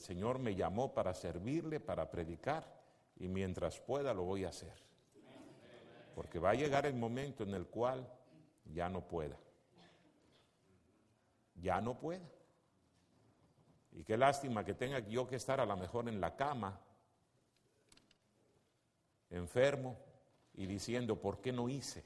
Señor me llamó para servirle, para predicar, y mientras pueda lo voy a hacer. Porque va a llegar el momento en el cual ya no pueda. Ya no pueda. Y qué lástima que tenga yo que estar a lo mejor en la cama, enfermo, y diciendo, ¿por qué no hice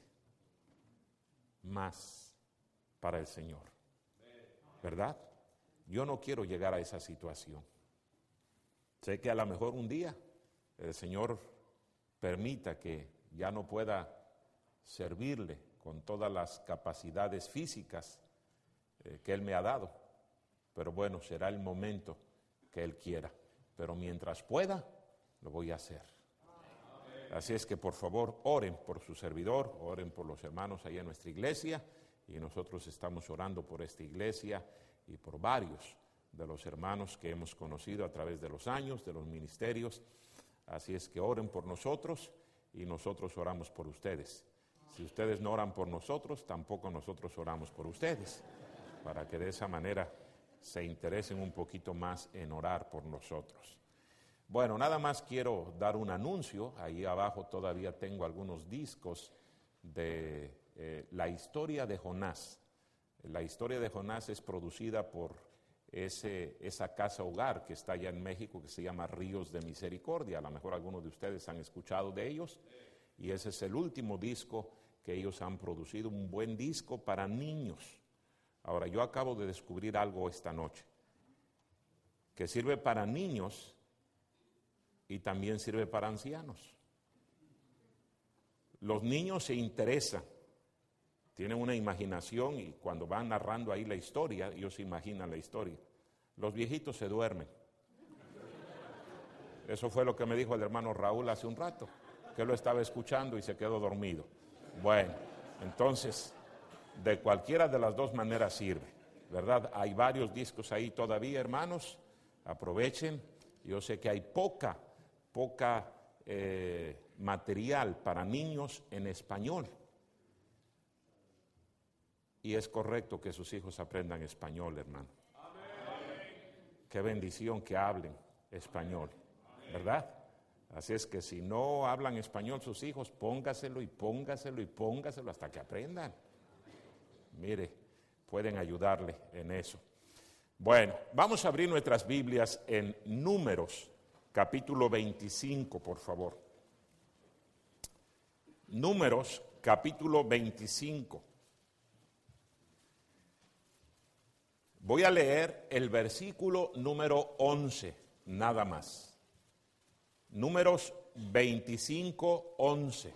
más para el Señor? ¿Verdad? Yo no quiero llegar a esa situación. Sé que a lo mejor un día el Señor permita que ya no pueda servirle con todas las capacidades físicas que Él me ha dado. Pero bueno, será el momento que Él quiera. Pero mientras pueda, lo voy a hacer. Así es que por favor oren por su servidor, oren por los hermanos ahí en nuestra iglesia, y nosotros estamos orando por esta iglesia y por varios de los hermanos que hemos conocido a través de los años, de los ministerios. Así es que oren por nosotros y nosotros oramos por ustedes. Si ustedes no oran por nosotros, tampoco nosotros oramos por ustedes, para que de esa manera se interesen un poquito más en orar por nosotros. Bueno, nada más quiero dar un anuncio. Ahí abajo todavía tengo algunos discos de la historia de Jonás. La historia de Jonás es producida por esa casa hogar que está allá en México, que se llama Ríos de Misericordia. A lo mejor algunos de ustedes han escuchado de ellos, y ese es el último disco que ellos han producido, un buen disco para niños. Ahora, yo acabo de descubrir algo esta noche, que sirve para niños y también sirve para ancianos. Los niños se interesan, tienen una imaginación, y cuando van narrando ahí la historia, ellos se imaginan la historia. Los viejitos se duermen. Eso fue lo que me dijo el hermano Raúl hace un rato, que lo estaba escuchando y se quedó dormido. Bueno, entonces, de cualquiera de las dos maneras sirve, ¿verdad? Hay varios discos ahí todavía, hermanos, aprovechen. Yo sé que hay poca material para niños en español, y es correcto que sus hijos aprendan español, hermano. Amén. Qué bendición que hablen español, ¿verdad? Así es que si no hablan español sus hijos, póngaselo y póngaselo y póngaselo hasta que aprendan. Mire, pueden ayudarle en eso. Bueno, vamos a abrir nuestras Biblias en Números, capítulo 25, por favor. Números, capítulo 25. Voy a leer el versículo número 11, nada más. Números 25, 11.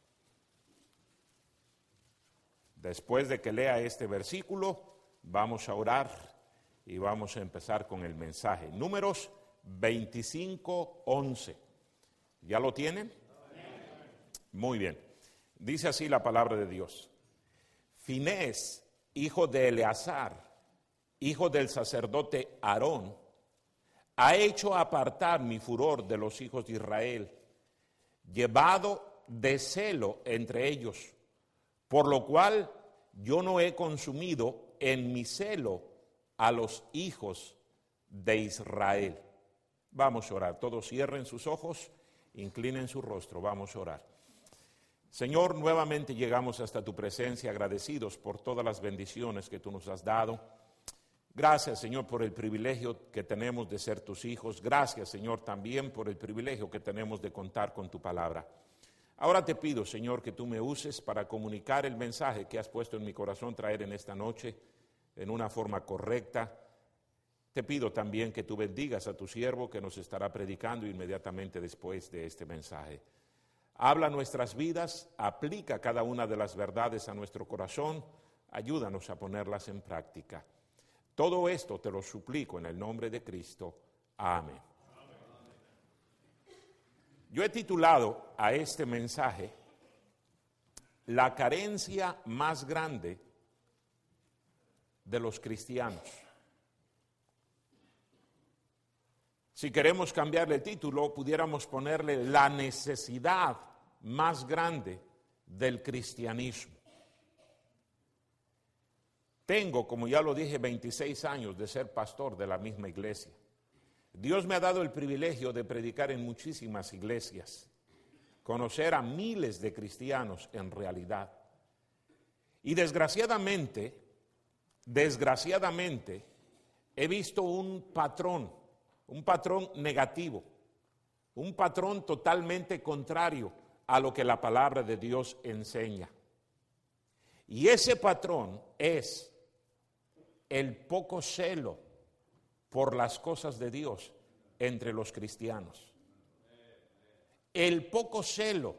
Después de que lea este versículo, vamos a orar y vamos a empezar con el mensaje. Números 25, 11. ¿Ya lo tienen? Muy bien. Dice así la palabra de Dios. Finés, hijo de Eleazar, hijo del sacerdote Aarón, ha hecho apartar mi furor de los hijos de Israel, llevado de celo entre ellos, por lo cual yo no he consumido en mi celo a los hijos de Israel. Vamos a orar. Todos cierren sus ojos, inclinen su rostro. Vamos a orar. Señor, nuevamente llegamos hasta tu presencia agradecidos por todas las bendiciones que tú nos has dado. Gracias, Señor, por el privilegio que tenemos de ser tus hijos. Gracias, Señor, también por el privilegio que tenemos de contar con tu palabra. Ahora te pido, Señor, que tú me uses para comunicar el mensaje que has puesto en mi corazón traer en esta noche en una forma correcta. Te pido también que tú bendigas a tu siervo que nos estará predicando inmediatamente después de este mensaje. Habla nuestras vidas, aplica cada una de las verdades a nuestro corazón, ayúdanos a ponerlas en práctica. Todo esto te lo suplico en el nombre de Cristo. Amén. Yo he titulado a este mensaje La carencia más grande de los cristianos. Si queremos cambiarle el título, pudiéramos ponerle La necesidad más grande del cristianismo. Tengo, como ya lo dije, 26 años de ser pastor de la misma iglesia. Dios me ha dado el privilegio de predicar en muchísimas iglesias, conocer a miles de cristianos en realidad. Y desgraciadamente, he visto un patrón negativo, un patrón totalmente contrario a lo que la palabra de Dios enseña. Y ese patrón es el poco celo por las cosas de Dios entre los cristianos. El poco celo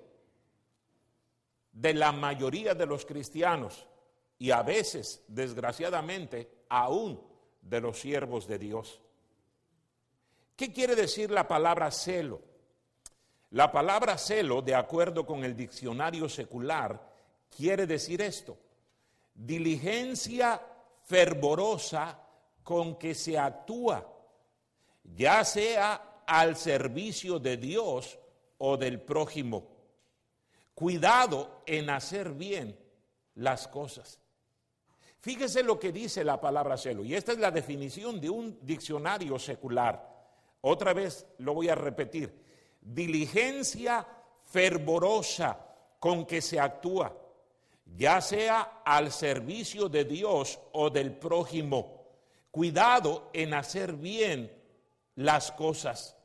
de la mayoría de los cristianos y a veces, desgraciadamente, aún de los siervos de Dios. ¿Qué quiere decir la palabra celo? La palabra celo, de acuerdo con el diccionario secular, quiere decir esto: diligencia fervorosa con que se actúa, ya sea al servicio de Dios o del prójimo. Cuidado en hacer bien las cosas. Fíjese lo que dice la palabra celo, y esta es la definición de un diccionario secular. Otra vez lo voy a repetir: diligencia fervorosa con que se actúa, ya sea al servicio de Dios o del prójimo. Cuidado en hacer bien las cosas.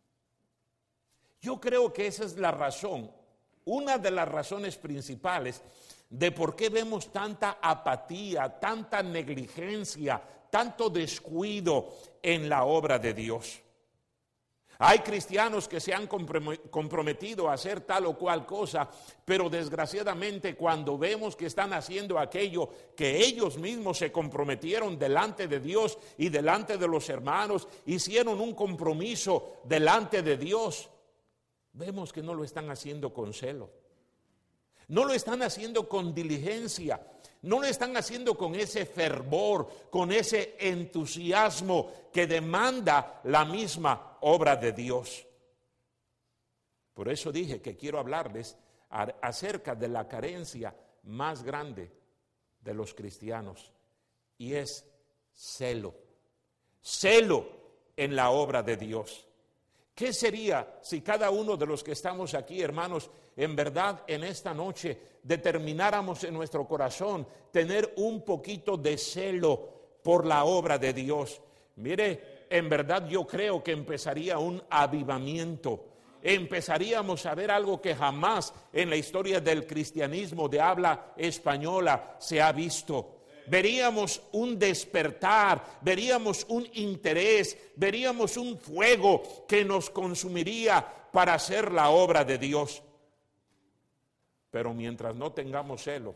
Yo creo que esa es la razón, una de las razones principales de por qué vemos tanta apatía, tanta negligencia, tanto descuido en la obra de Dios. Hay cristianos que se han comprometido a hacer tal o cual cosa, pero desgraciadamente cuando vemos que están haciendo aquello que ellos mismos se comprometieron delante de Dios y delante de los hermanos, hicieron un compromiso delante de Dios, vemos que no lo están haciendo con celo, no lo están haciendo con diligencia, no lo están haciendo con ese fervor, con ese entusiasmo que demanda la misma obra de Dios. Por eso dije que quiero hablarles acerca de la carencia más grande de los cristianos, y es celo. Celo en la obra de Dios. ¿Qué sería si cada uno de los que estamos aquí, hermanos, en verdad en esta noche determináramos en nuestro corazón tener un poquito de celo por la obra de Dios? Mire, en verdad yo creo que empezaría un avivamiento. Empezaríamos a ver algo que jamás en la historia del cristianismo de habla española se ha visto. Veríamos un despertar, veríamos un interés, veríamos un fuego que nos consumiría para hacer la obra de Dios. Pero mientras no tengamos celo,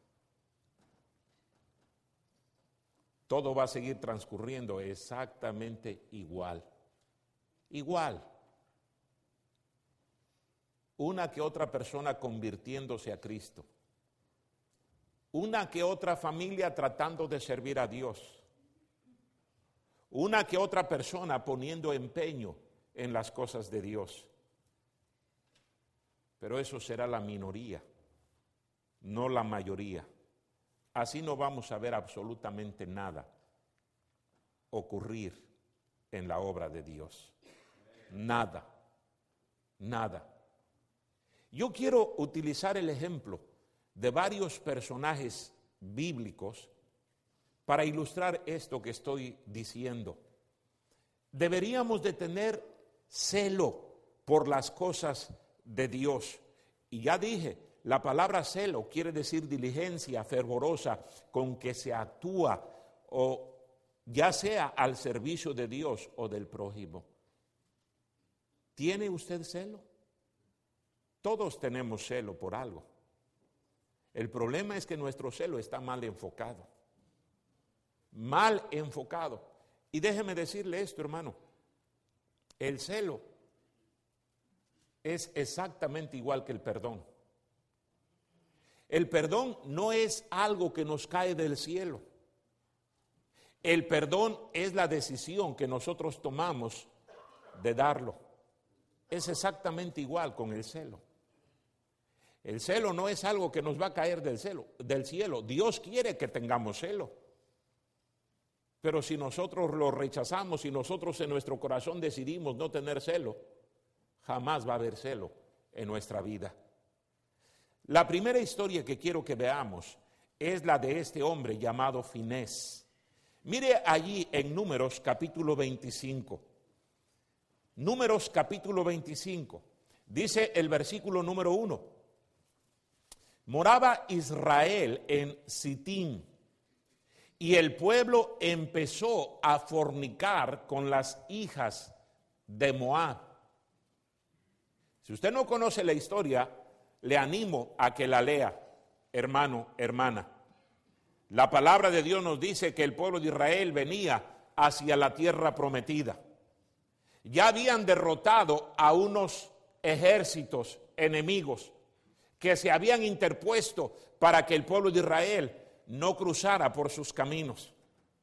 todo va a seguir transcurriendo exactamente igual. Igual. Una que otra persona convirtiéndose a Cristo. Una que otra familia tratando de servir a Dios. Una que otra persona poniendo empeño en las cosas de Dios. Pero eso será la minoría, no la mayoría. Así no vamos a ver absolutamente nada ocurrir en la obra de Dios. Nada, nada. Yo quiero utilizar el ejemplo de varios personajes bíblicos para ilustrar esto que estoy diciendo. Deberíamos de tener celo por las cosas de Dios. Y ya dije, la palabra celo quiere decir diligencia fervorosa con que se actúa, o ya sea al servicio de Dios o del prójimo. ¿Tiene usted celo? Todos tenemos celo por algo. El problema es que nuestro celo está mal enfocado. Mal enfocado. Y déjeme decirle esto, hermano. El celo es exactamente igual que el perdón. El perdón no es algo que nos cae del cielo. El perdón es la decisión que nosotros tomamos de darlo. Es exactamente igual con el celo. El celo no es algo que nos va a caer del cielo. Dios quiere que tengamos celo. Pero si nosotros lo rechazamos, si nosotros en nuestro corazón decidimos no tener celo, jamás va a haber celo en nuestra vida. La primera historia que quiero que veamos es la de este hombre llamado Finés. Mire allí en Números capítulo 25. Números capítulo 25. Dice el versículo número 1. Moraba Israel en Sitim, y el pueblo empezó a fornicar con las hijas de Moab. Si usted no conoce la historia, le animo a que la lea, hermano, hermana. La palabra de Dios nos dice que el pueblo de Israel venía hacia la tierra prometida. Ya habían derrotado a unos ejércitos enemigos que se habían interpuesto para que el pueblo de Israel no cruzara por sus caminos.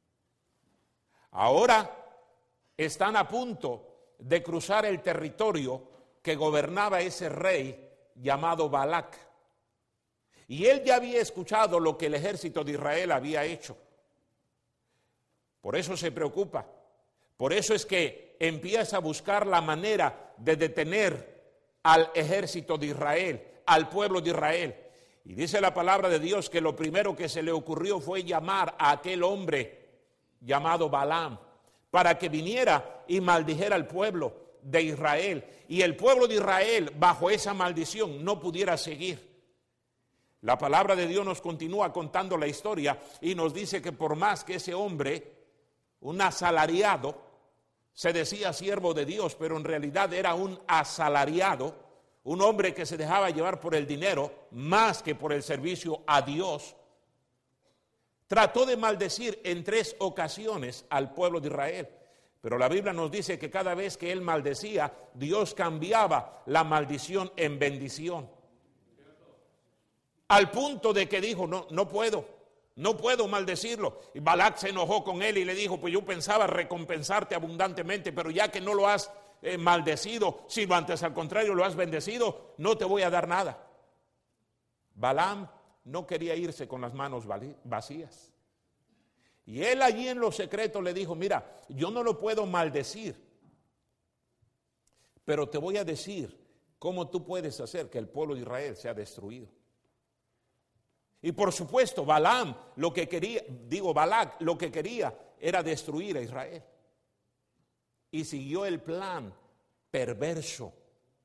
Ahora están a punto de cruzar el territorio que gobernaba ese rey llamado Balac. Y él ya había escuchado lo que el ejército de Israel había hecho. Por eso se preocupa. Por eso es que empieza a buscar la manera de detener al ejército de Israel, al pueblo de Israel. Y dice la palabra de Dios que lo primero que se le ocurrió fue llamar a aquel hombre llamado Balaam para que viniera y maldijera al pueblo de Israel. Y el pueblo de Israel, bajo esa maldición, no pudiera seguir. La palabra de Dios nos continúa contando la historia y nos dice que por más que ese hombre, un asalariado, se decía siervo de Dios, pero en realidad era un asalariado, un hombre que se dejaba llevar por el dinero más que por el servicio a Dios, trató de maldecir en 3 ocasiones al pueblo de Israel. Pero la Biblia nos dice que cada vez que él maldecía, Dios cambiaba la maldición en bendición. Al punto de que dijo, no puedo maldecirlo. Y Balac se enojó con él y le dijo, pues yo pensaba recompensarte abundantemente, pero ya que no lo has maldecido, sino antes al contrario lo has bendecido, no te voy a dar nada. Balaam no quería irse con las manos vacías. Y él allí en lo secreto le dijo, mira, yo no lo puedo maldecir, pero te voy a decir cómo tú puedes hacer que el pueblo de Israel sea destruido. Y por supuesto, Balac lo que quería era destruir a Israel. Y siguió el plan perverso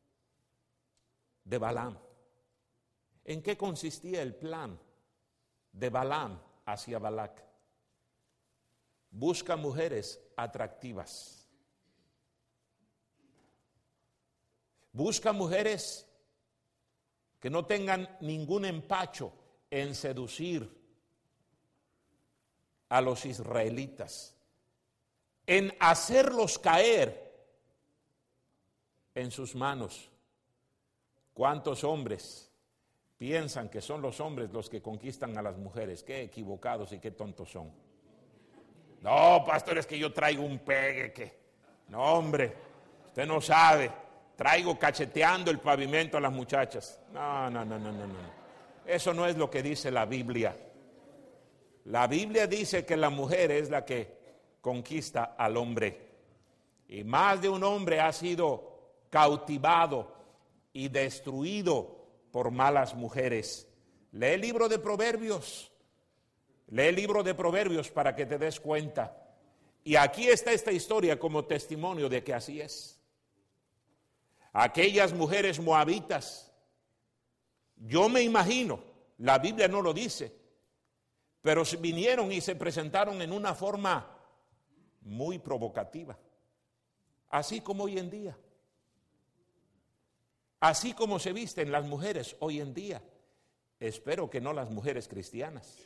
de Balaam. ¿En qué consistía el plan de Balaam hacia Balac? Busca mujeres atractivas. Busca mujeres que no tengan ningún empacho en seducir a los israelitas, en hacerlos caer en sus manos. ¿Cuántos hombres piensan que son los hombres los que conquistan a las mujeres? Qué equivocados y qué tontos son. No, pastor, es que yo traigo un pegue que... No, hombre, usted no sabe. Traigo cacheteando el pavimento a las muchachas. No. Eso no es lo que dice la Biblia. La Biblia dice que la mujer es la que conquista al hombre. Y más de un hombre ha sido cautivado y destruido por malas mujeres. Lee el libro de Proverbios. Lee el libro de Proverbios para que te des cuenta. Y aquí está esta historia como testimonio de que así es. Aquellas mujeres moabitas, yo me imagino, la Biblia no lo dice, pero vinieron y se presentaron en una forma muy provocativa, así como hoy en día, así como se visten las mujeres hoy en día. Espero que no las mujeres cristianas,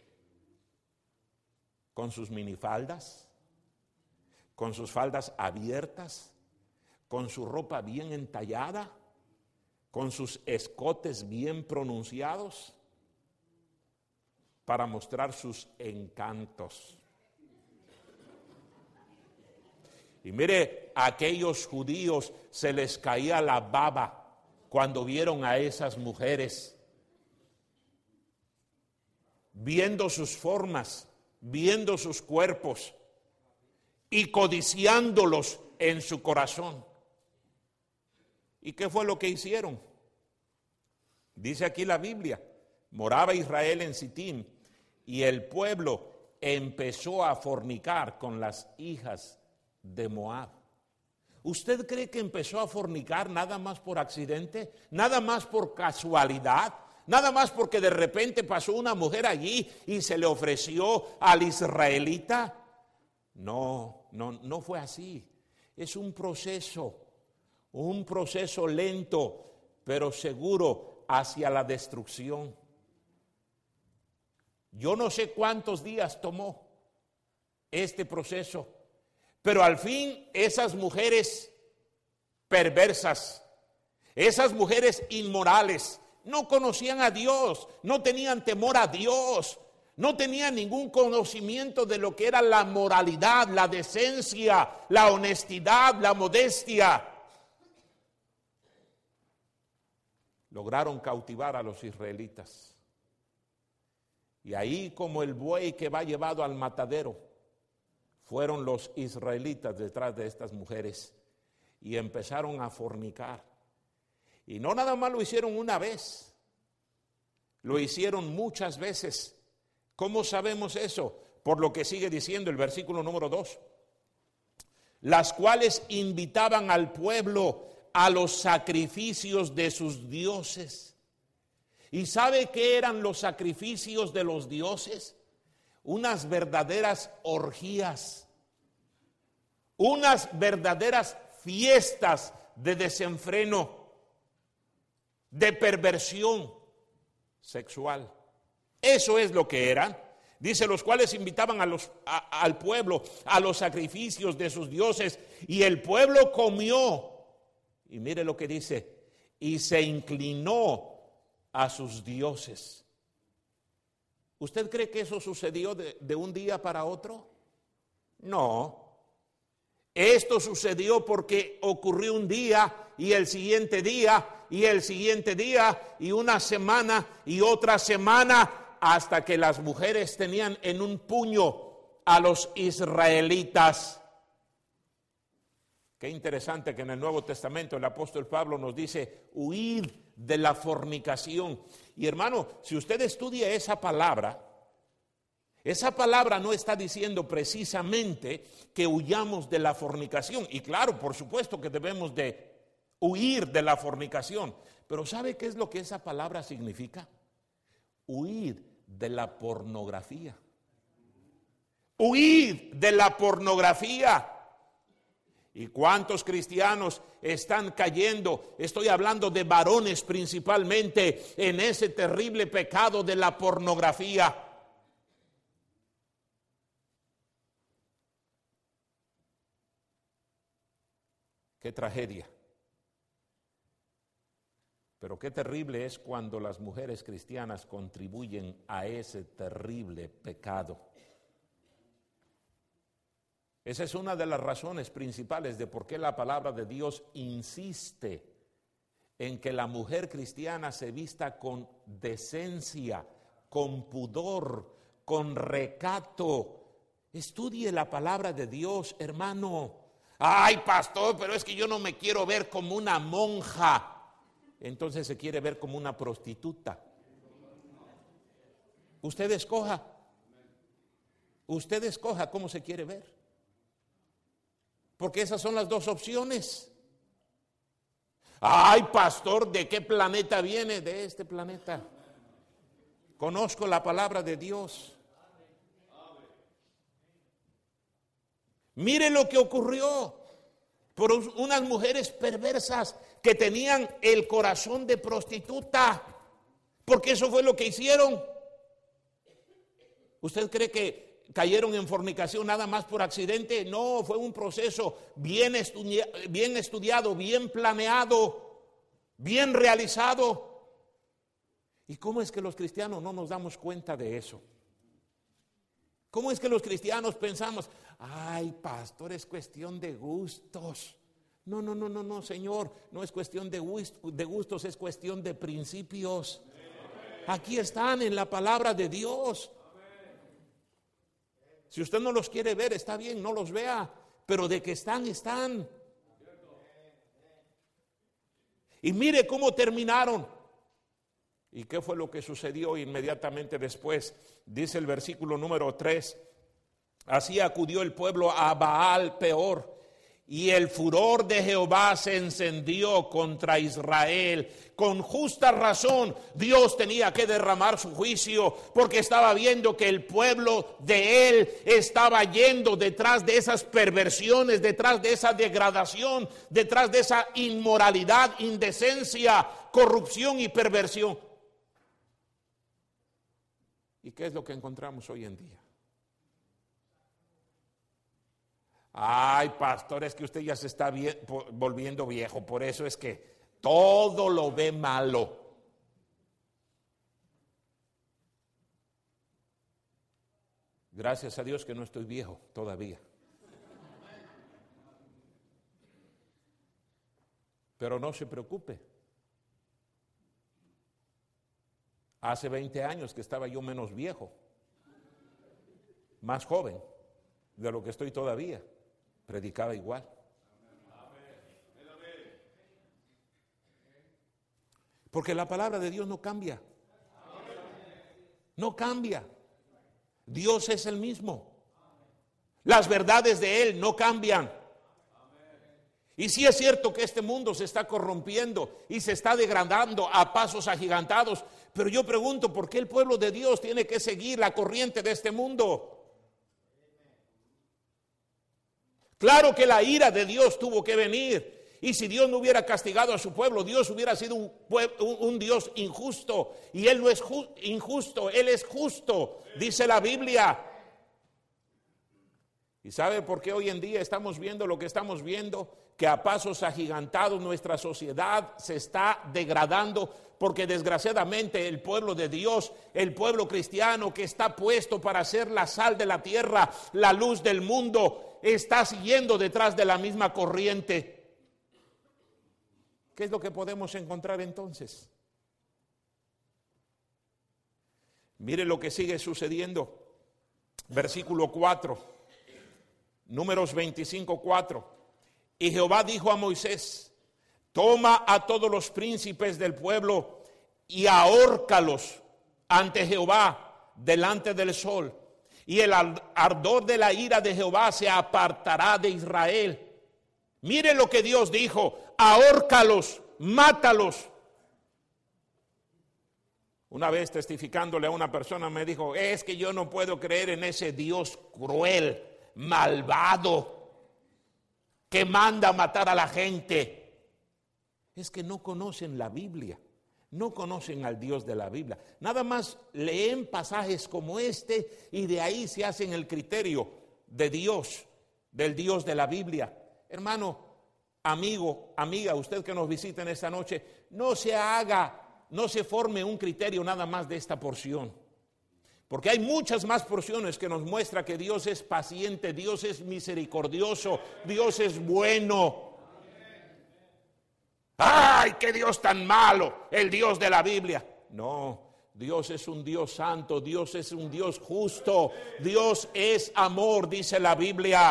con sus minifaldas, con sus faldas abiertas, con su ropa bien entallada, con sus escotes bien pronunciados, para mostrar sus encantos. Y mire, a aquellos judíos se les caía la baba cuando vieron a esas mujeres, viendo sus formas, viendo sus cuerpos, y codiciándolos en su corazón. ¿Y qué fue lo que hicieron? Dice aquí la Biblia, moraba Israel en Sitim y el pueblo empezó a fornicar con las hijas de Moab. ¿Usted cree que empezó a fornicar nada más por accidente? ¿Nada más por casualidad? ¿Nada más porque de repente pasó una mujer allí y se le ofreció al israelita? No fue así. Es un proceso lento, pero seguro hacia la destrucción. Yo no sé cuántos días tomó este proceso, pero al fin esas mujeres perversas, esas mujeres inmorales, no conocían a Dios, no tenían temor a Dios, no tenían ningún conocimiento de lo que era la moralidad, la decencia, la honestidad, la modestia. Lograron cautivar a los israelitas. Y ahí, como el buey que va llevado al matadero, fueron los israelitas detrás de estas mujeres y empezaron a fornicar. Y no nada más lo hicieron una vez, lo hicieron muchas veces. ¿Cómo sabemos eso? Por lo que sigue diciendo el versículo número 2. Las cuales invitaban al pueblo a los sacrificios de sus dioses. ¿Y sabe qué eran los sacrificios de los dioses? Unas verdaderas orgías, unas verdaderas fiestas de desenfreno, de perversión sexual. Eso es lo que eran. Dice, los cuales invitaban al pueblo a los sacrificios de sus dioses, y el pueblo comió. Y mire lo que dice, y se inclinó a sus dioses. ¿Usted cree que eso sucedió de un día para otro? No. Esto sucedió porque ocurrió un día y el siguiente día y el siguiente día y una semana y otra semana, hasta que las mujeres tenían en un puño a los israelitas. Qué interesante que en el Nuevo Testamento el apóstol Pablo nos dice, huid de la fornicación. Y hermano, si usted estudia esa palabra no está diciendo precisamente que huyamos de la fornicación. Y claro, por supuesto que debemos de huir de la fornicación. Pero ¿sabe qué es lo que esa palabra significa? Huir de la pornografía. Huir de la pornografía. ¿Y cuántos cristianos están cayendo? Estoy hablando de varones principalmente, en ese terrible pecado de la pornografía. Qué tragedia. Pero qué terrible es cuando las mujeres cristianas contribuyen a ese terrible pecado. Esa es una de las razones principales de por qué la palabra de Dios insiste en que la mujer cristiana se vista con decencia, con pudor, con recato. Estudie la palabra de Dios, hermano. Ay, pastor, pero es que yo no me quiero ver como una monja. Entonces se quiere ver como una prostituta. Usted escoja cómo se quiere ver. Porque esas son las dos opciones. Ay, pastor, ¿de qué planeta viene? De este planeta. Conozco la palabra de Dios. Mire lo que ocurrió por unas mujeres perversas que tenían el corazón de prostituta, porque eso fue lo que hicieron. ¿Usted cree que cayeron en fornicación nada más por accidente? No, fue un proceso bien estudiado, bien planeado, bien realizado. ¿Y cómo es que los cristianos no nos damos cuenta de eso? ¿Cómo es que los cristianos pensamos, ay, pastor, es cuestión de gustos? No, Señor, no es cuestión de gustos, es cuestión de principios. Aquí están en la palabra de Dios. Si usted no los quiere ver, está bien, no los vea, pero de que están, están. Y mire cómo terminaron. ¿Y qué fue lo que sucedió inmediatamente después? Dice el versículo número 3. Así acudió el pueblo a Baal Peor, y el furor de Jehová se encendió contra Israel. Con justa razón Dios tenía que derramar su juicio, porque estaba viendo que el pueblo de él estaba yendo detrás de esas perversiones, detrás de esa degradación, detrás de esa inmoralidad, indecencia, corrupción y perversión. ¿Y qué es lo que encontramos hoy en día? Ay, pastor, es que usted ya se está volviendo viejo, por eso es que todo lo ve malo. Gracias a Dios que no estoy viejo todavía. Pero no se preocupe. Hace 20 años que estaba yo menos viejo, más joven de lo que estoy todavía. Predicaba igual. Porque la palabra de Dios no cambia. No cambia. Dios es el mismo. Las verdades de Él no cambian. Y sí es cierto que este mundo se está corrompiendo y se está degradando a pasos agigantados. Pero yo pregunto, ¿por qué el pueblo de Dios tiene que seguir la corriente de este mundo? Claro que la ira de Dios tuvo que venir. Y si Dios no hubiera castigado a su pueblo, Dios hubiera sido un Dios injusto. Y Él no es injusto, Él es justo, dice la Biblia. ¿Y sabe por qué hoy en día estamos viendo lo que estamos viendo? Que a pasos agigantados nuestra sociedad se está degradando, porque desgraciadamente el pueblo de Dios, el pueblo cristiano que está puesto para ser la sal de la tierra, la luz del mundo, está siguiendo detrás de la misma corriente. ¿Qué es lo que podemos encontrar entonces? Mire lo que sigue sucediendo. Versículo 4, Números 25:4. Y Jehová dijo a Moisés: toma a todos los príncipes del pueblo y ahórcalos ante Jehová delante del sol. Y el ardor de la ira de Jehová se apartará de Israel. Mire lo que Dios dijo: ahórcalos, mátalos. Una vez testificándole a una persona me dijo: es que yo no puedo creer en ese Dios cruel, malvado, que manda a matar a la gente. Es que no conocen la Biblia. No conocen al Dios de la Biblia. Nada más leen pasajes como este y de ahí se hacen el criterio de Dios, del Dios de la Biblia. Hermano, amigo, amiga, usted que nos visita en esta noche, no se forme un criterio nada más de esta porción. Porque hay muchas más porciones que nos muestra que Dios es paciente, Dios es misericordioso, Dios es bueno. ¡Ay, qué Dios tan malo! El Dios de la Biblia. No, Dios es un Dios santo, Dios es un Dios justo, Dios es amor, dice la Biblia.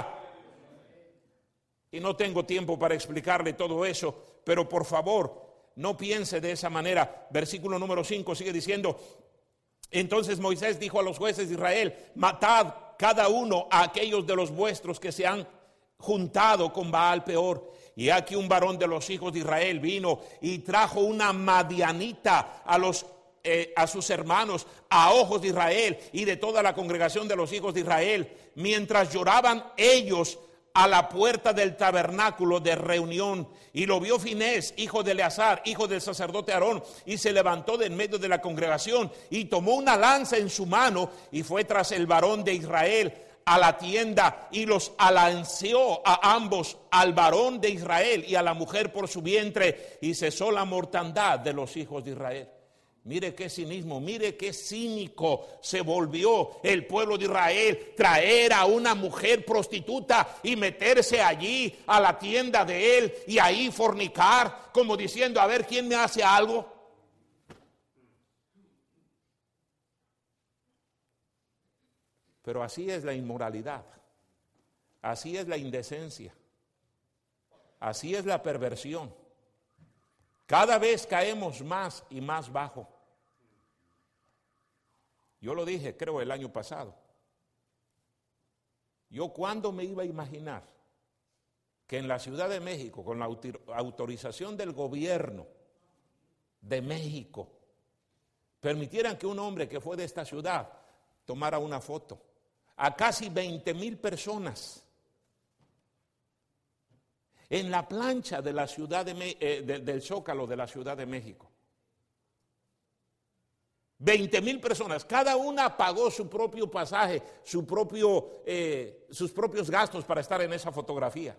Y no tengo tiempo para explicarle todo eso, pero por favor, no piense de esa manera. Versículo número 5 sigue diciendo: entonces Moisés dijo a los jueces de Israel: matad cada uno a aquellos de los vuestros que se han juntado con Baal Peor. Y aquí un varón de los hijos de Israel vino y trajo una madianita a sus hermanos, a ojos de Israel y de toda la congregación de los hijos de Israel, mientras lloraban ellos a la puerta del tabernáculo de reunión. Y lo vio Finés, hijo de Eleazar, hijo del sacerdote Aarón, y se levantó de en medio de la congregación y tomó una lanza en su mano y fue tras el varón de Israel a la tienda y los alanceó a ambos, al varón de Israel y a la mujer por su vientre, y cesó la mortandad de los hijos de Israel. Mire qué cinismo, mire qué cínico se volvió el pueblo de Israel, traer a una mujer prostituta y meterse allí a la tienda de él y ahí fornicar, como diciendo: a ver quién me hace algo. Pero así es la inmoralidad, así es la indecencia, así es la perversión. Cada vez caemos más y más bajo. Yo lo dije, creo, el año pasado. Yo, ¿cuándo me iba a imaginar que en la Ciudad de México, con la autorización del gobierno de México, permitieran que un hombre que fue de esta ciudad tomara una foto a casi 20,000 personas en la plancha de la ciudad del Zócalo de la Ciudad de México? 20,000 personas, cada una pagó su propio pasaje, sus propios gastos para estar en esa fotografía.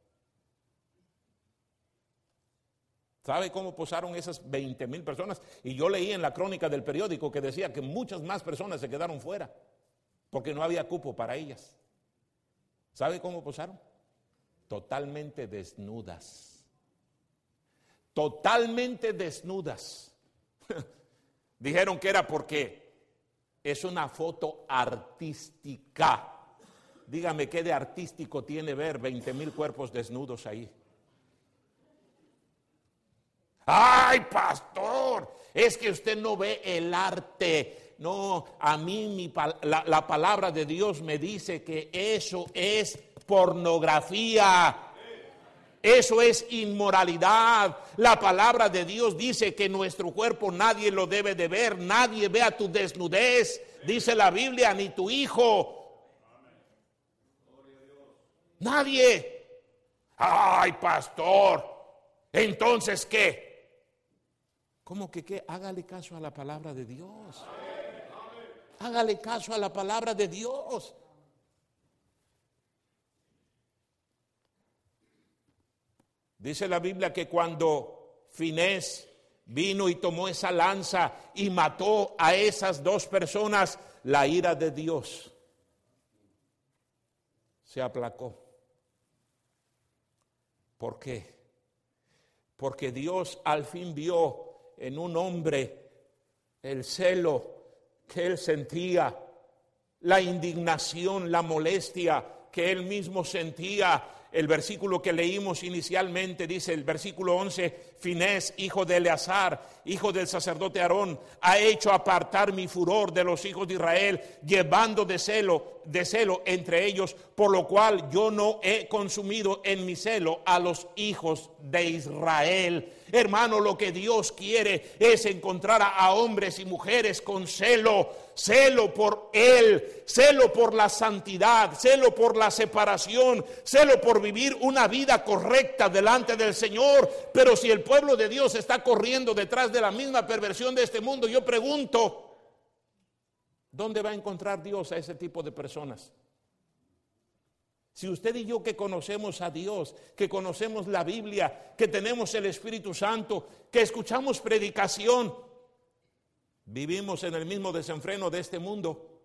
¿Sabe cómo posaron esas 20,000 personas? Y yo leí en la crónica del periódico que decía que muchas más personas se quedaron fuera porque no había cupo para ellas. ¿Sabe cómo posaron? Totalmente desnudas. Totalmente desnudas. Dijeron que era porque es una foto artística. Dígame, ¿qué de artístico tiene ver 20,000 cuerpos desnudos ahí? ¡Ay, pastor! Es que usted no ve el arte. No, a mí la palabra de Dios me dice que eso es pornografía. Eso es inmoralidad. La palabra de Dios dice que nuestro cuerpo nadie lo debe de ver. Nadie vea tu desnudez. Dice la Biblia, ni tu hijo. Nadie. Ay, pastor. Entonces, ¿qué? ¿Cómo que qué? Hágale caso a la palabra de Dios. Hágale caso a la palabra de Dios. Dice la Biblia que cuando Finés vino y tomó esa lanza y mató a esas dos personas, la ira de Dios se aplacó. ¿Por qué? Porque Dios al fin vio en un hombre el celo que él sentía, la indignación, la molestia que él mismo sentía. El versículo que leímos inicialmente dice, el versículo 11, Finés, hijo de Eleazar, hijo del sacerdote Aarón, ha hecho apartar mi furor de los hijos de Israel, llevando de celo entre ellos, por lo cual yo no he consumido en mi celo a los hijos de Israel. Hermano, lo que Dios quiere es encontrar a hombres y mujeres con celo por Él, celo por la santidad, celo por la separación, celo por vivir una vida correcta delante del Señor. Pero si el pueblo de Dios está corriendo detrás de la misma perversión de este mundo, yo pregunto, ¿dónde va a encontrar Dios a ese tipo de personas? Si usted y yo, que conocemos a Dios, que conocemos la Biblia, que tenemos el Espíritu Santo, que escuchamos predicación, vivimos en el mismo desenfreno de este mundo,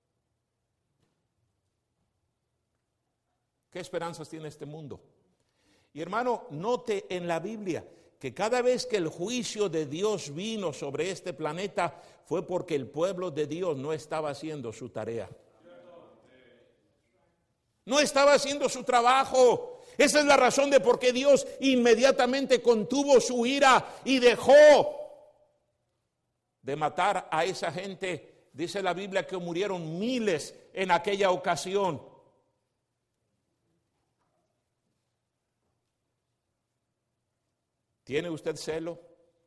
¿qué esperanzas tiene este mundo? Y hermano, note en la Biblia que cada vez que el juicio de Dios vino sobre este planeta fue porque el pueblo de Dios no estaba haciendo su tarea. No estaba haciendo su trabajo. Esa es la razón de por qué Dios inmediatamente contuvo su ira y dejó de matar a esa gente. Dice la Biblia que murieron miles en aquella ocasión. ¿Tiene usted celo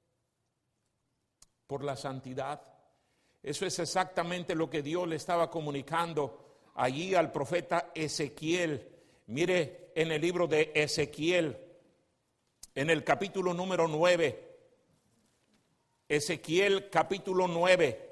por la santidad? Eso es exactamente lo que Dios le estaba comunicando allí al profeta Ezequiel. Mire en el libro de Ezequiel, en el capítulo número 9, Ezequiel capítulo 9,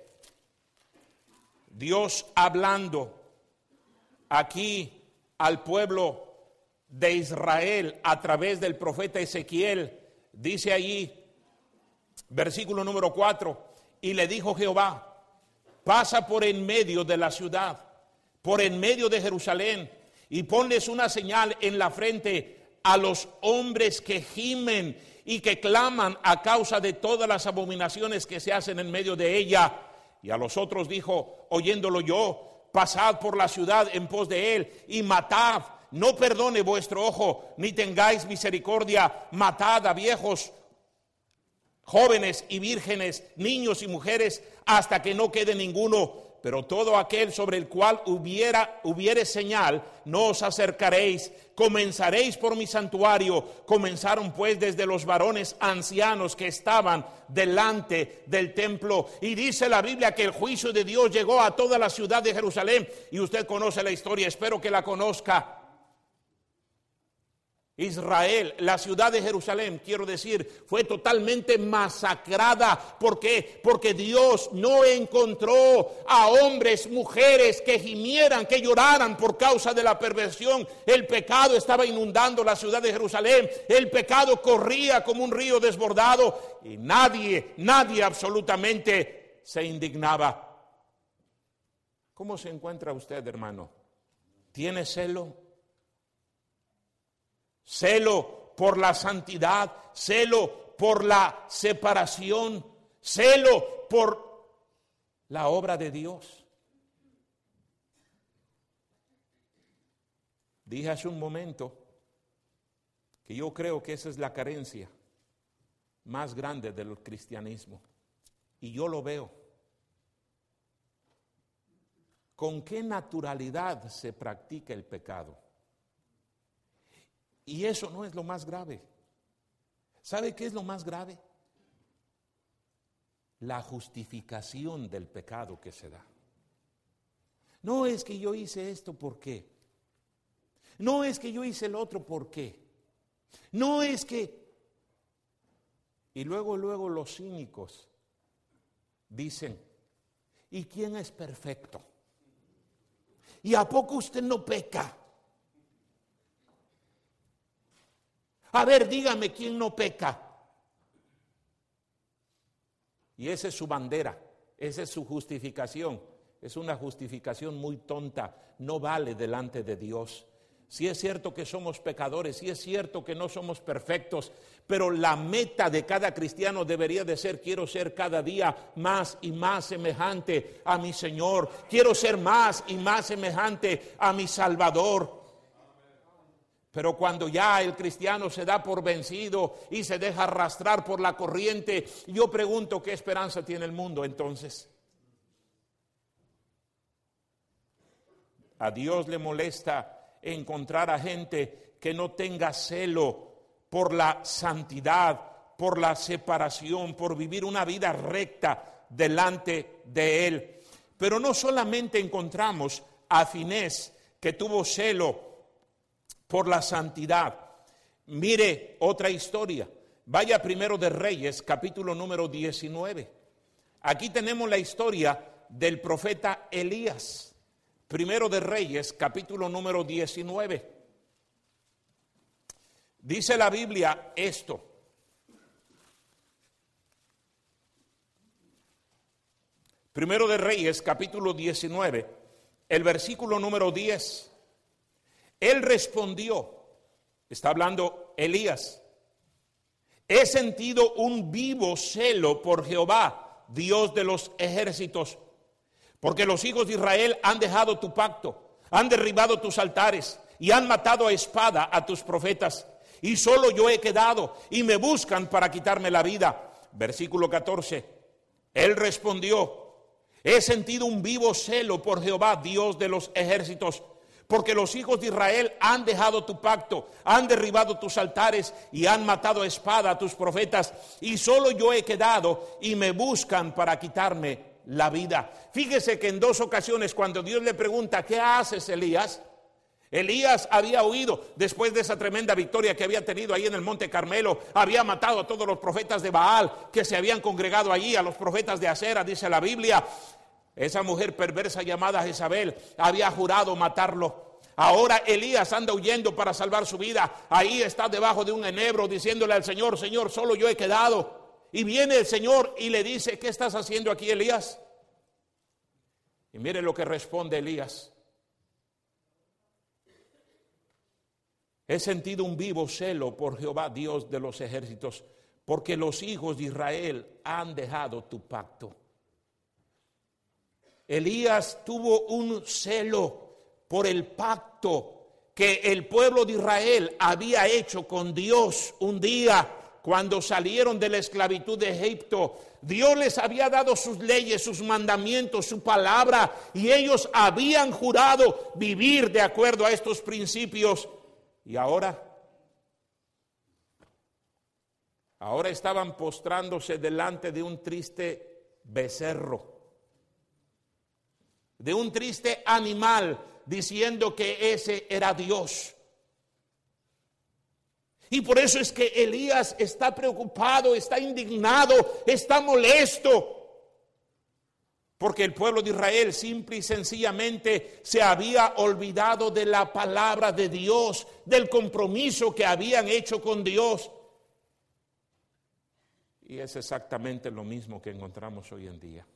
Dios hablando aquí al pueblo de Israel a través del profeta Ezequiel. Dice allí, versículo número 4, y le dijo Jehová, pasa por en medio de la ciudad, por en medio de Jerusalén, y ponles una señal en la frente a los hombres que gimen y que claman a causa de todas las abominaciones que se hacen en medio de ella. Y a los otros dijo, oyéndolo yo, pasad por la ciudad en pos de él y matad. No perdone vuestro ojo, ni tengáis misericordia. Matad a viejos, jóvenes y vírgenes, niños y mujeres, hasta que no quede ninguno. Pero todo aquel sobre el cual hubiere señal, no os acercaréis. Comenzaréis por mi santuario. Comenzaron pues desde los varones ancianos que estaban delante del templo. Y dice la Biblia que el juicio de Dios llegó a toda la ciudad de Jerusalén. Y usted conoce la historia, espero que la conozca. Israel, la ciudad de Jerusalén, quiero decir, fue totalmente masacrada. ¿Por qué? Porque Dios no encontró a hombres, mujeres que gimieran, que lloraran por causa de la perversión. El pecado estaba inundando la ciudad de Jerusalén. El pecado corría como un río desbordado y nadie absolutamente se indignaba. ¿Cómo se encuentra usted, hermano? ¿Tiene celo? Celo por la santidad, celo por la separación, celo por la obra de Dios. Dije hace un momento que yo creo que esa es la carencia más grande del cristianismo. Y yo lo veo. ¿Con qué naturalidad se practica el pecado? Y eso no es lo más grave. ¿Sabe qué es lo más grave? La justificación del pecado que se da. No es que yo hice esto, ¿por qué? No es que yo hice el otro, ¿por qué? No es que... Y luego los cínicos dicen, ¿y quién es perfecto? ¿Y a poco usted no peca? A ver, dígame quién no peca. Y esa es su bandera, esa es su justificación. Es una justificación muy tonta, no vale delante de Dios. Sí es cierto que somos pecadores, sí es cierto que no somos perfectos, pero la meta de cada cristiano debería de ser: quiero ser cada día más y más semejante a mi Señor. Quiero ser más y más semejante a mi Salvador. Pero cuando ya el cristiano se da por vencido y se deja arrastrar por la corriente, yo pregunto, ¿qué esperanza tiene el mundo entonces? A Dios le molesta encontrar a gente que no tenga celo por la santidad, por la separación, por vivir una vida recta delante de Él. Pero no solamente encontramos a Finés, que tuvo celo por la santidad. Mire otra historia. Vaya Primero de Reyes, capítulo número 19. Aquí tenemos la historia del profeta Elías. Primero de Reyes, capítulo número 19. Dice la Biblia esto. Primero de Reyes, capítulo 19, el versículo número 10. Él respondió, está hablando Elías: he sentido un vivo celo por Jehová, Dios de los ejércitos, porque los hijos de Israel han dejado tu pacto, han derribado tus altares y han matado a espada a tus profetas. Y solo yo he quedado y me buscan para quitarme la vida. Versículo 14. Él respondió: he sentido un vivo celo por Jehová, Dios de los ejércitos, porque los hijos de Israel han dejado tu pacto, han derribado tus altares y han matado a espada a tus profetas, y solo yo he quedado y me buscan para quitarme la vida. Fíjese que en dos ocasiones, cuando Dios le pregunta, ¿qué haces, Elías? Elías había huido después de esa tremenda victoria que había tenido ahí en el Monte Carmelo. Había matado a todos los profetas de Baal que se habían congregado allí, a los profetas de Acera, dice la Biblia. Esa mujer perversa llamada Jezabel había jurado matarlo. Ahora Elías anda huyendo para salvar su vida. Ahí está debajo de un enebro diciéndole al Señor: Señor, solo yo he quedado. Y viene el Señor y le dice: ¿qué estás haciendo aquí, Elías? Y mire lo que responde Elías: he sentido un vivo celo por Jehová, Dios de los ejércitos, porque los hijos de Israel han dejado tu pacto. Elías tuvo un celo por el pacto que el pueblo de Israel había hecho con Dios un día cuando salieron de la esclavitud de Egipto. Dios les había dado sus leyes, sus mandamientos, su palabra, y ellos habían jurado vivir de acuerdo a estos principios. Y ahora estaban postrándose delante de un triste becerro, de un triste animal, diciendo que ese era Dios. Y por eso es que Elías está preocupado, está indignado, está molesto, porque el pueblo de Israel simple y sencillamente se había olvidado de la palabra de Dios, del compromiso que habían hecho con Dios. Y es exactamente lo mismo que encontramos hoy en día.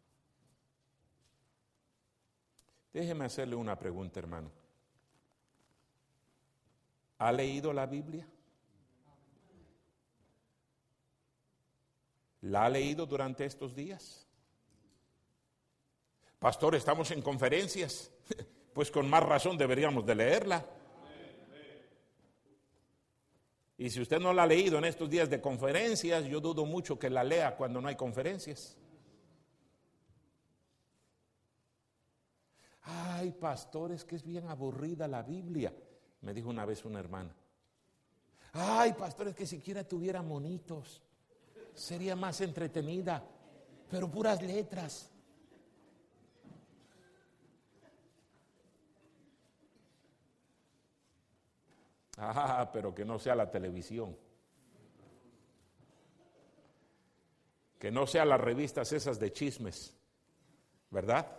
Déjeme hacerle una pregunta, hermano. ¿Ha leído la Biblia? ¿La ha leído durante estos días? Pastor, estamos en conferencias. Pues con más razón deberíamos de leerla. Y si usted no la ha leído en estos días de conferencias, yo dudo mucho que la lea cuando no hay conferencias. Ay, pastor, es que es bien aburrida la Biblia, me dijo una vez una hermana. Ay, pastor, es que siquiera tuviera monitos, sería más entretenida, pero puras letras. Pero que no sea la televisión, que no sea las revistas esas de chismes, ¿verdad?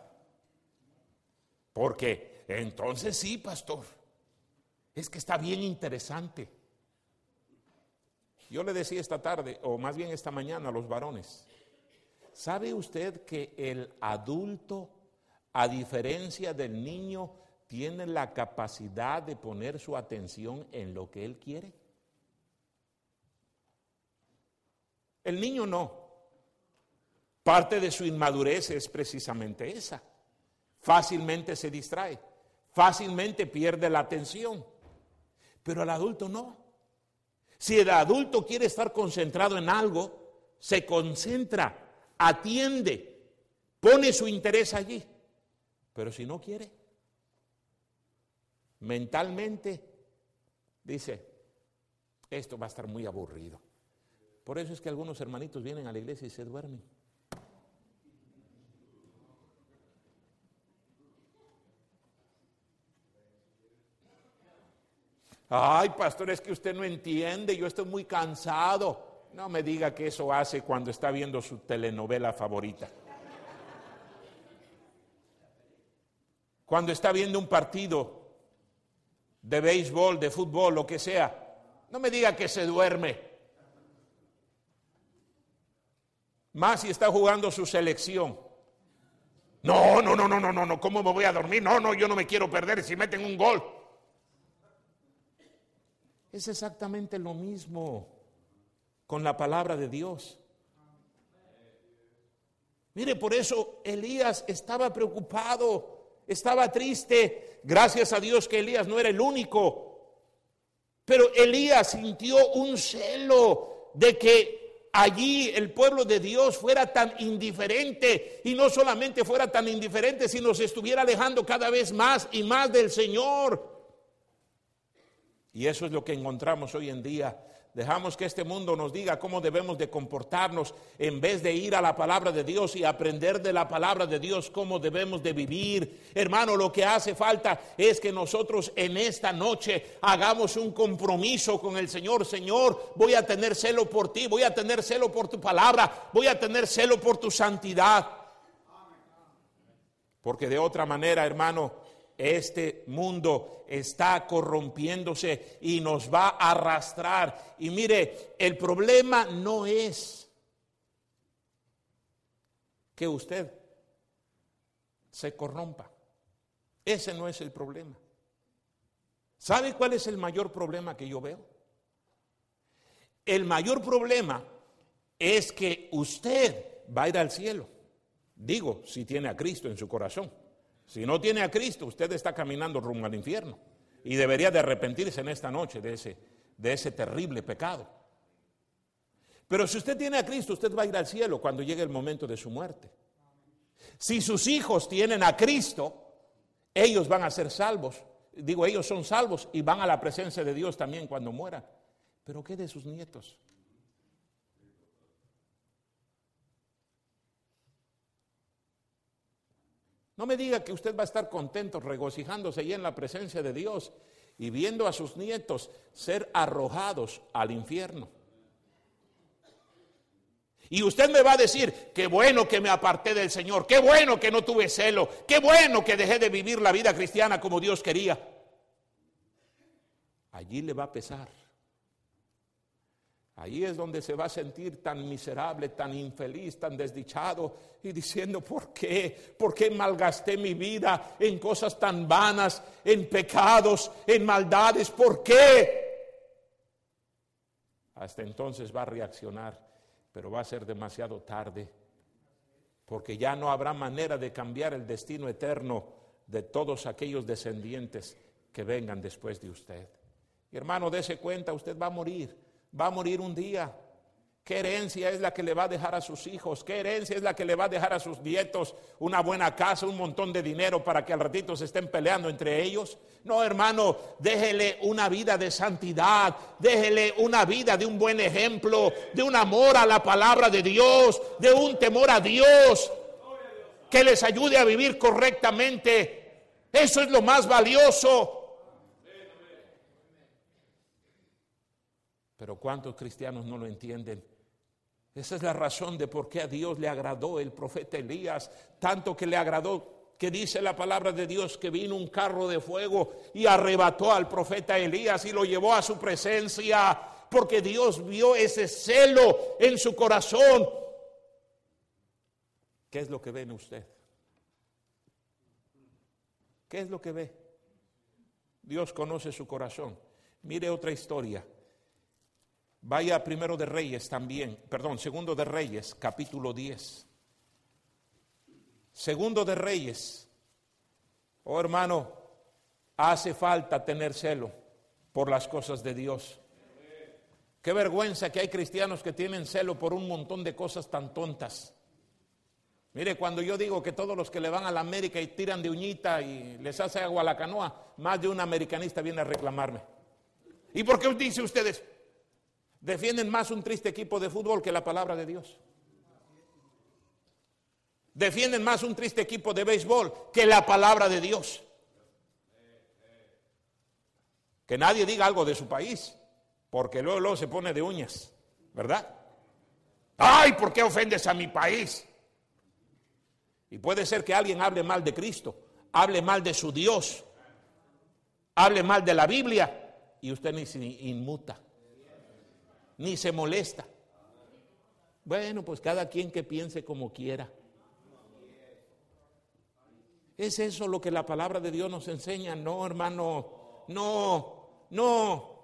Porque entonces sí, pastor, es que está bien interesante. Yo le decía esta tarde, o más bien esta mañana, a los varones, ¿sabe usted que el adulto, a diferencia del niño, tiene la capacidad de poner su atención en lo que él quiere? El niño no. Parte de su inmadurez es precisamente esa. Fácilmente se distrae, fácilmente pierde la atención. Pero el adulto no. Si el adulto quiere estar concentrado en algo, se concentra, atiende, pone su interés allí. Pero si no quiere, mentalmente dice, esto va a estar muy aburrido. Por eso es que algunos hermanitos vienen a la iglesia y se duermen. Ay, pastor, es que usted no entiende, yo estoy muy cansado. No me diga que eso hace cuando está viendo su telenovela favorita. Cuando está viendo un partido de béisbol, de fútbol, lo que sea, no me diga que se duerme. Más si está jugando su selección. No, ¿cómo me voy a dormir? No, yo no me quiero perder si meten un gol. Es exactamente lo mismo con la palabra de Dios. Mire, por eso Elías estaba preocupado, estaba triste. Gracias a Dios que Elías no era el único. Pero Elías sintió un celo de que allí el pueblo de Dios fuera tan indiferente. Y no solamente fuera tan indiferente, sino se estuviera alejando cada vez más y más del Señor. Y eso es lo que encontramos hoy en día. Dejamos que este mundo nos diga cómo debemos de comportarnos en vez de ir a la palabra de Dios y aprender de la palabra de Dios cómo debemos de vivir. Hermano, lo que hace falta es que nosotros en esta noche hagamos un compromiso con el Señor. Señor, voy a tener celo por ti, voy a tener celo por tu palabra, voy a tener celo por tu santidad. Porque de otra manera, hermano, este mundo está corrompiéndose y nos va a arrastrar. Y mire, el problema no es que usted se corrompa. Ese no es el problema. ¿Sabe cuál es el mayor problema que yo veo? El mayor problema es que usted va a ir al cielo. Digo, si tiene a Cristo en su corazón. Si no tiene a Cristo, usted está caminando rumbo al infierno. Y debería de arrepentirse en esta noche de ese terrible pecado. Pero si usted tiene a Cristo, usted va a ir al cielo cuando llegue el momento de su muerte. Si sus hijos tienen a Cristo, ellos van a ser salvos. Digo, ellos son salvos y van a la presencia de Dios también cuando mueran. Pero ¿qué de sus nietos? No me diga que usted va a estar contento, regocijándose ahí en la presencia de Dios y viendo a sus nietos ser arrojados al infierno. Y usted me va a decir, qué bueno que me aparté del Señor, qué bueno que no tuve celo, qué bueno que dejé de vivir la vida cristiana como Dios quería. Allí le va a pesar. Allí es donde se va a sentir tan miserable, tan infeliz, tan desdichado y diciendo, ¿por qué? ¿Por qué malgasté mi vida en cosas tan vanas, en pecados, en maldades? ¿Por qué? Hasta entonces va a reaccionar, pero va a ser demasiado tarde, porque ya no habrá manera de cambiar el destino eterno de todos aquellos descendientes que vengan después de usted. Y hermano, dése cuenta, usted va a morir un día. ¿Qué herencia es la que le va a dejar a sus hijos? ¿Qué herencia es la que le va a dejar a sus nietos? Una buena casa, un montón de dinero para que al ratito se estén peleando entre ellos. No, hermano, déjele una vida de santidad, déjele una vida de un buen ejemplo, de un amor a la palabra de Dios, de un temor a Dios, que les ayude a vivir correctamente. Eso es lo más valioso. Pero ¿cuántos cristianos no lo entienden? Esa es la razón de por qué a Dios le agradó el profeta Elías, tanto que le agradó que dice la palabra de Dios que vino un carro de fuego y arrebató al profeta Elías y lo llevó a su presencia, porque Dios vio ese celo en su corazón. ¿Qué es lo que ve en usted? ¿Qué es lo que ve? Dios conoce su corazón. Mire otra historia. Vaya a Segundo de Reyes, capítulo 10. Segundo de Reyes. Oh hermano, hace falta tener celo por las cosas de Dios. Qué vergüenza que hay cristianos que tienen celo por un montón de cosas tan tontas. Mire, cuando yo digo que todos los que le van a la América y tiran de uñita y les hace agua a la canoa, más de un americanista viene a reclamarme. ¿Y por qué dicen ustedes? Defienden más un triste equipo de fútbol que la palabra de Dios. Defienden más un triste equipo de béisbol que la palabra de Dios. Que nadie diga algo de su país, porque luego se pone de uñas, ¿verdad? ¡Ay! ¿Por qué ofendes a mi país? Y puede ser que alguien hable mal de Cristo, hable mal de su Dios, hable mal de la Biblia, y usted ni se inmuta, ni se molesta. Bueno, pues cada quien que piense como quiera. ¿Es eso lo que la palabra de Dios nos enseña? No, hermano, no.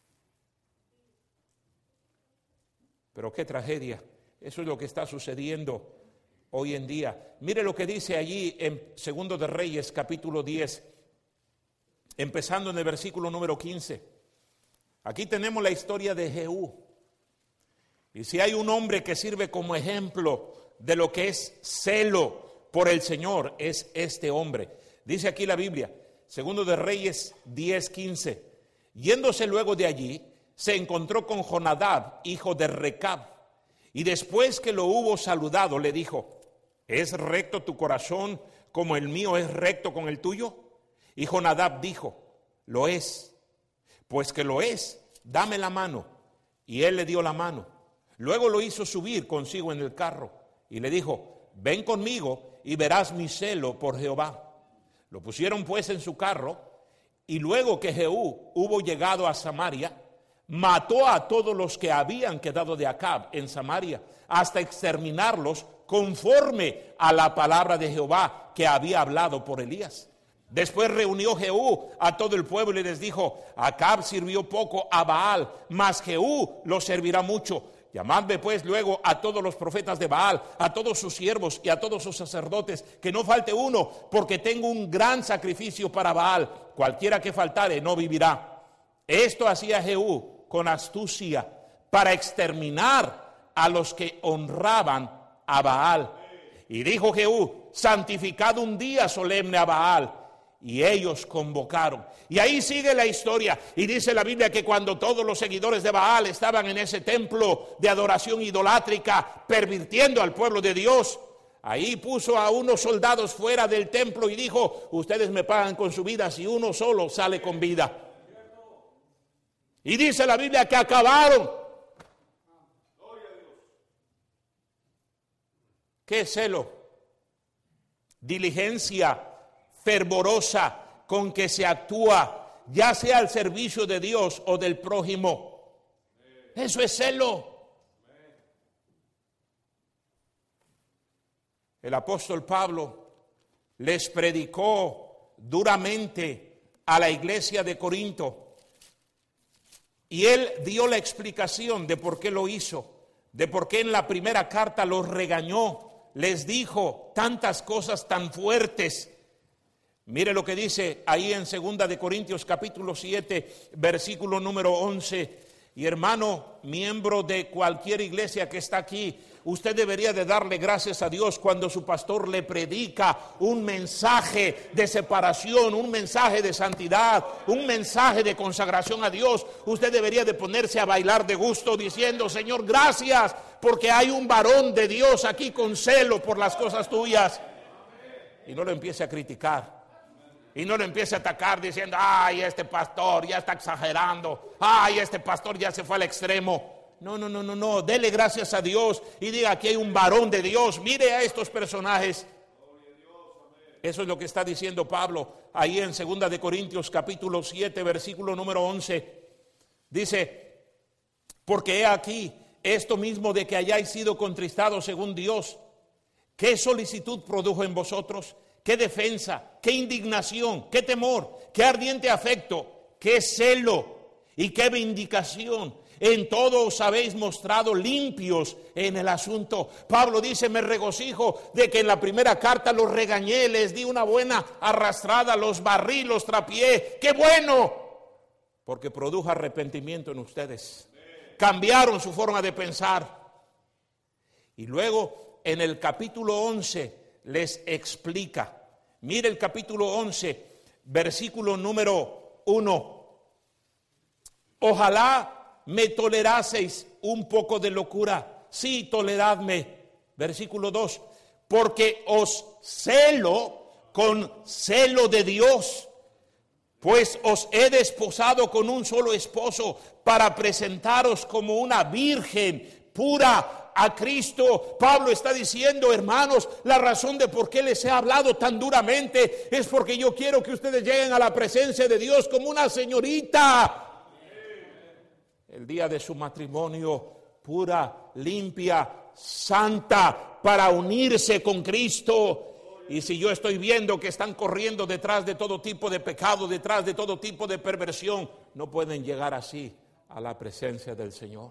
Pero qué tragedia. Eso es lo que está sucediendo hoy en día. Mire lo que dice allí en Segundo de Reyes, capítulo 10, empezando en el versículo número 15. Aquí tenemos la historia de Jehú. Y si hay un hombre que sirve como ejemplo de lo que es celo por el Señor, es este hombre. Dice aquí la Biblia, Segundo de Reyes 10:15. Yéndose luego de allí, se encontró con Jonadab, hijo de Recab. Y después que lo hubo saludado, le dijo: ¿es recto tu corazón como el mío es recto con el tuyo? Y Jonadab dijo: lo es. Pues que lo es, dame la mano. Y él le dio la mano. Luego lo hizo subir consigo en el carro y le dijo: ven conmigo y verás mi celo por Jehová. Lo pusieron pues en su carro, y luego que Jehú hubo llegado a Samaria, mató a todos los que habían quedado de Acab en Samaria, hasta exterminarlos conforme a la palabra de Jehová que había hablado por Elías. Después reunió Jehú a todo el pueblo y les dijo: Acab sirvió poco a Baal, mas Jehú lo servirá mucho. llamadme pues luego a todos los profetas de Baal, a todos sus siervos y a todos sus sacerdotes, que no falte uno, porque tengo un gran sacrificio para Baal. Cualquiera que faltare no vivirá. Esto hacía Jehú con astucia para exterminar a los que honraban a Baal. Y dijo Jehú: santificad un día solemne a Baal. Y ellos convocaron. Y ahí sigue la historia. Y dice la Biblia que cuando todos los seguidores de Baal estaban en ese templo de adoración idolátrica, pervirtiendo al pueblo de Dios, ahí puso a unos soldados fuera del templo y dijo: ustedes me pagan con su vida si uno solo sale con vida. Y dice la Biblia que acabaron. ¿Qué celo? Diligencia fervorosa con que se actúa, ya sea al servicio de Dios o del prójimo. Eso es celo. El apóstol Pablo les predicó duramente a la iglesia de Corinto y él dio la explicación de por qué lo hizo, de por qué en la primera carta los regañó. Les dijo tantas cosas tan fuertes. Mire lo que dice ahí en 2 de Corintios capítulo 7, versículo número 11. Y hermano, miembro de cualquier iglesia que está aquí, usted debería de darle gracias a Dios cuando su pastor le predica un mensaje de separación, un mensaje de santidad, un mensaje de consagración a Dios. Usted debería de ponerse a bailar de gusto diciendo: Señor, gracias, porque hay un varón de Dios aquí con celo por las cosas tuyas. Y no lo empiece a criticar. Y no lo empiece a atacar diciendo: ay, este pastor ya está exagerando, ay, este pastor ya se fue al extremo. No, dele gracias a Dios y diga: aquí hay un varón de Dios, mire a estos personajes. Eso es lo que está diciendo Pablo ahí en 2 de Corintios capítulo 7, versículo número 11. Dice: porque he aquí esto mismo de que hayáis sido contristados según Dios, ¿qué solicitud produjo en vosotros? ¿Qué defensa? ¿Qué indignación? ¿Qué temor? ¿Qué ardiente afecto? ¿Qué celo? ¿Y qué vindicación? En todo os habéis mostrado limpios en el asunto. Pablo dice: me regocijo de que en la primera carta los regañé, les di una buena arrastrada, los barrí, los trapié. ¡Qué bueno! Porque produjo arrepentimiento en ustedes. Cambiaron su forma de pensar. Y luego en el capítulo 11 les explica. Mire el capítulo 11, versículo número 1. Ojalá me toleraseis un poco de locura. Sí, toleradme. Versículo 2. Porque os celo con celo de Dios, pues os he desposado con un solo esposo para presentaros como una virgen pura a Cristo. Pablo está diciendo: hermanos, la razón de por qué les he hablado tan duramente es porque yo quiero que ustedes lleguen a la presencia de Dios como una señorita. El día de su matrimonio, pura, limpia, santa, para unirse con Cristo. Y si yo estoy viendo que están corriendo detrás de todo tipo de pecado, detrás de todo tipo de perversión, no pueden llegar así a la presencia del Señor.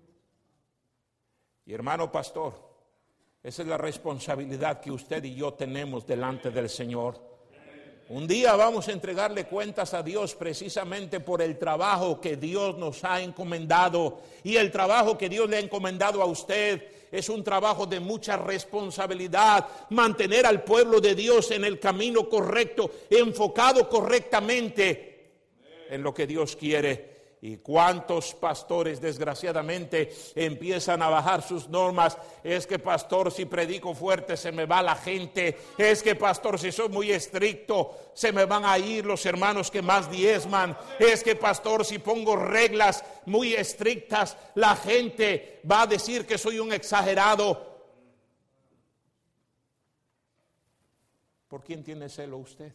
Y hermano pastor, esa es la responsabilidad que usted y yo tenemos delante del Señor. Un día vamos a entregarle cuentas a Dios precisamente por el trabajo que Dios nos ha encomendado. Y el trabajo que Dios le ha encomendado a usted es un trabajo de mucha responsabilidad. Mantener al pueblo de Dios en el camino correcto, enfocado correctamente en lo que Dios quiere. Y cuántos pastores desgraciadamente empiezan a bajar sus normas. Es que pastor, si predico fuerte se me va la gente. Es que pastor, si soy muy estricto se me van a ir los hermanos que más diezman. Es que pastor, si pongo reglas muy estrictas la gente va a decir que soy un exagerado. ¿Por quién tiene celo usted?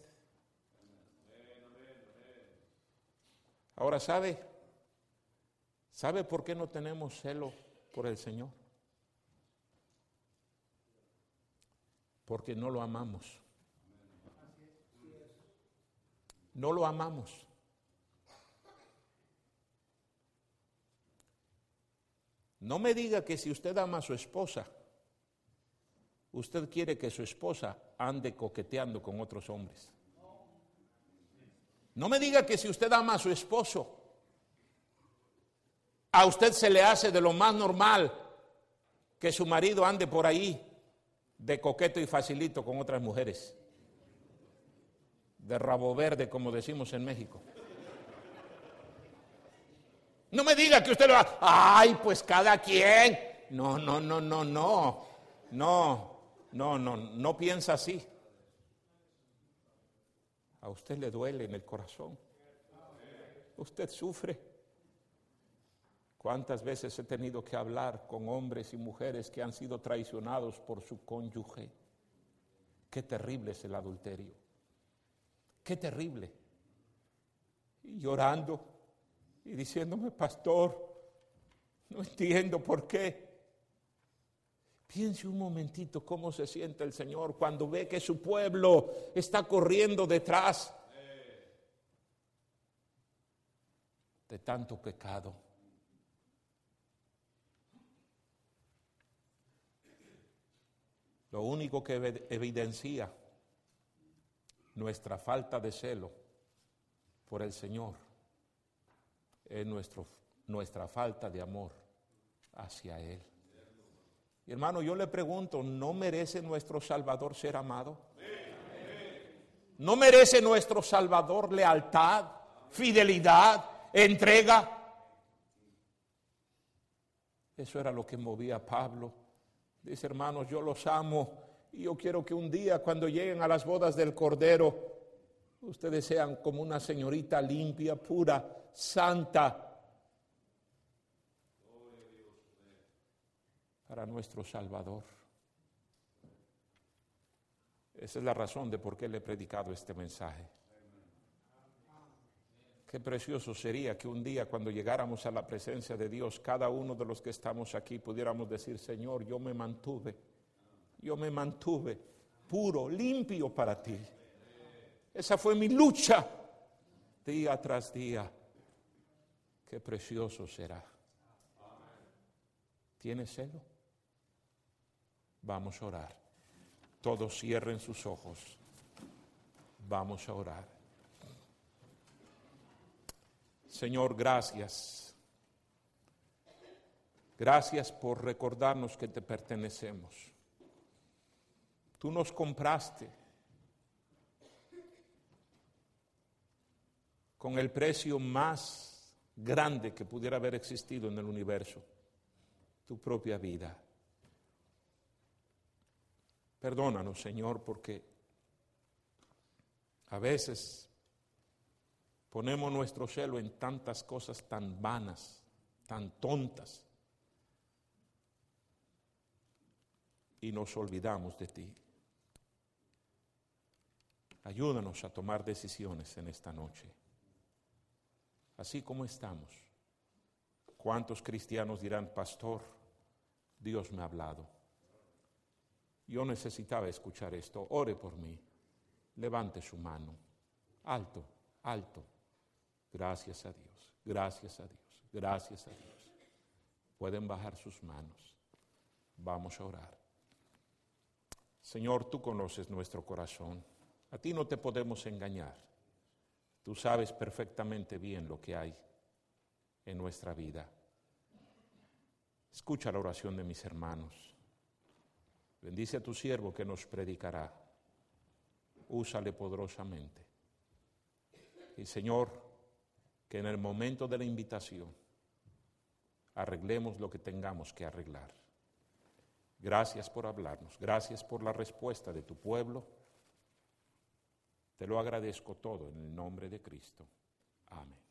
Ahora ¿sabe por qué no tenemos celo por el Señor? Porque no lo amamos. No lo amamos. No me diga que si usted ama a su esposa, usted quiere que su esposa ande coqueteando con otros hombres. No me diga que si usted ama a su esposo, a usted se le hace de lo más normal que su marido ande por ahí de coqueto y facilito con otras mujeres. De rabo verde, como decimos en México. No me diga que usted lo va, ay, pues cada quien. No piensa así. A usted le duele en el corazón. Usted sufre. ¿Cuántas veces he tenido que hablar con hombres y mujeres que han sido traicionados por su cónyuge? Qué terrible es el adulterio. Qué terrible. Y llorando y diciéndome, pastor, no entiendo por qué. Piense un momentito cómo se siente el Señor cuando ve que su pueblo está corriendo detrás de tanto pecado. Lo único que evidencia nuestra falta de celo por el Señor es nuestra falta de amor hacia Él. Y hermano, yo le pregunto, ¿no merece nuestro Salvador ser amado? ¿No merece nuestro Salvador lealtad, fidelidad, entrega? Eso era lo que movía a Pablo. Dice, hermanos, yo los amo y yo quiero que un día cuando lleguen a las bodas del Cordero, ustedes sean como una señorita limpia, pura, santa, para nuestro Salvador. Esa es la razón de por qué le he predicado este mensaje. Qué precioso sería que un día cuando llegáramos a la presencia de Dios, cada uno de los que estamos aquí pudiéramos decir, Señor, yo me mantuve puro, limpio para ti. Esa fue mi lucha día tras día. Qué precioso será. ¿Tienes celo? Vamos a orar. Todos cierren sus ojos. Vamos a orar. Señor, gracias. Gracias por recordarnos que te pertenecemos. Tú nos compraste con el precio más grande que pudiera haber existido en el universo, tu propia vida. Perdónanos, Señor, porque a veces ponemos nuestro celo en tantas cosas tan vanas, tan tontas, y nos olvidamos de ti. Ayúdanos a tomar decisiones en esta noche. Así como estamos, ¿cuántos cristianos dirán, pastor, Dios me ha hablado? Yo necesitaba escuchar esto, ore por mí, levante su mano, alto, alto. Gracias a Dios, gracias a Dios, gracias a Dios. Pueden bajar sus manos, vamos a orar. Señor, tú conoces nuestro corazón, a ti no te podemos engañar. Tú sabes perfectamente bien lo que hay en nuestra vida. Escucha la oración de mis hermanos. Bendice a tu siervo que nos predicará. Úsale poderosamente. Y Señor, que en el momento de la invitación arreglemos lo que tengamos que arreglar. Gracias por hablarnos. Gracias por la respuesta de tu pueblo. Te lo agradezco todo en el nombre de Cristo. Amén.